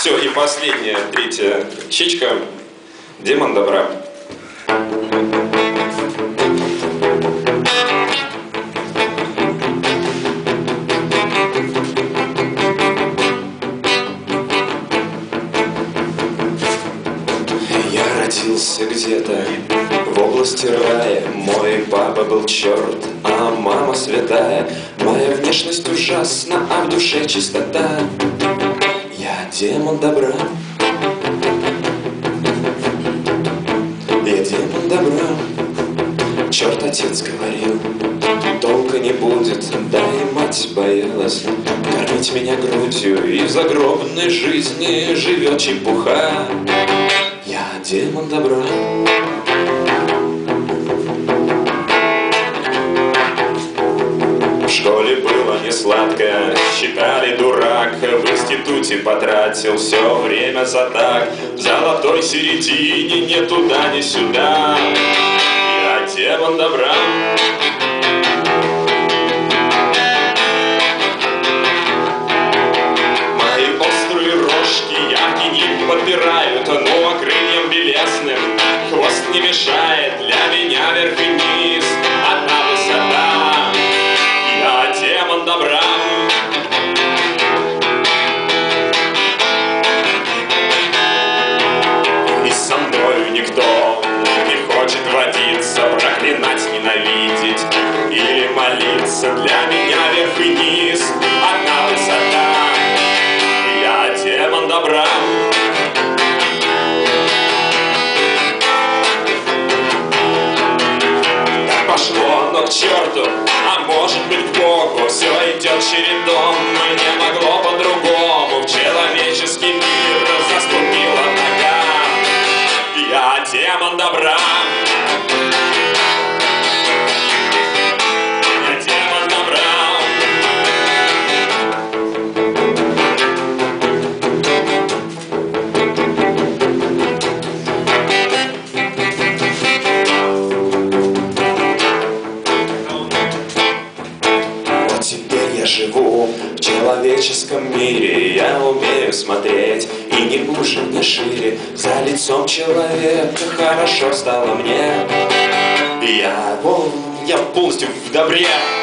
Все, и последняя, третья щечка. Демон добра. Я родился где-то в области рая. Мой папа был черт, а мама святая. Моя внешность ужасна, а в душе чистота. Я демон добра. Я демон добра. Черт отец говорил, толка не будет, да и мать боялась кормить меня грудью, и в загробной жизни живет чепуха. Я демон добра. В школе было не сладко, считали дурак. В институте потратил все время за так. В золотой середине ни туда, ни сюда. Я демон добра. Мои острые рожки яркий ник подбирают, но крыльям белесным хвост не мешает. Для меня вверх и вниз одна высота. Я демон добра. И со мною никто не хочет водиться, проклинать, ненавидеть или молиться. Для меня вверх и низ одна высота. Я демон добра. Так пошло, но к черту, а может быть к Богу. Все идет чередом, не могло по-другому. В человеческий мир заступила нога. Я демон добра. Я демон добра. Вот теперь я живу в человеческом мире. Я умею смотреть и не уже, не шире. За лицом человека хорошо стало мне. Я полностью в добре.